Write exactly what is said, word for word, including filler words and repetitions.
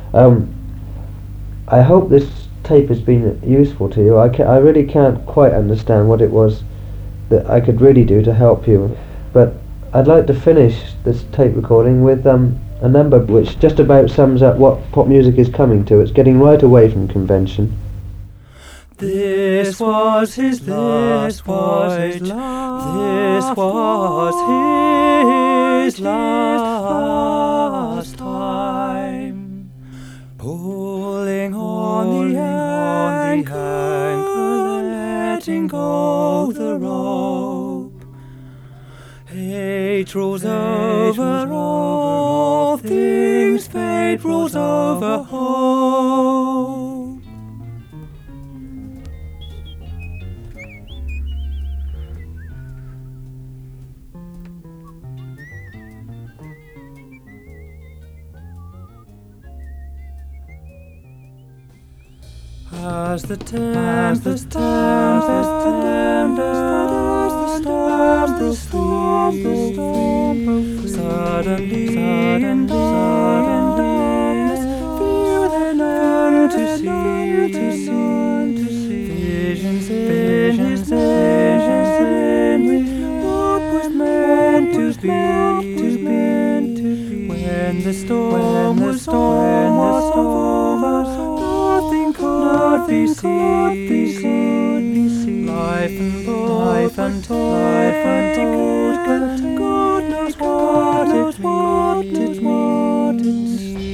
Um, I hope this tape has been useful to you. I, ca- I really can't quite understand what it was that I could really do to help you, but I'd like to finish this tape recording with um, a number which just about sums up what pop music is coming to. It's getting right away from convention. This was his last fight. This was his last time. Pulling on the anchor, letting go the rope. Hate rules over all things, fate rules over hope. As the tempest, the tempest, the tempest, as the storm, the storm, the storm, suddenly, suddenly, suddenly, fear they learn to see, to see, visions, visions, visions, what was meant to be, meant to be, when the storm, when the storm was over. Nothing could be seen. Life untold, life untold, life untold. God knows what it means.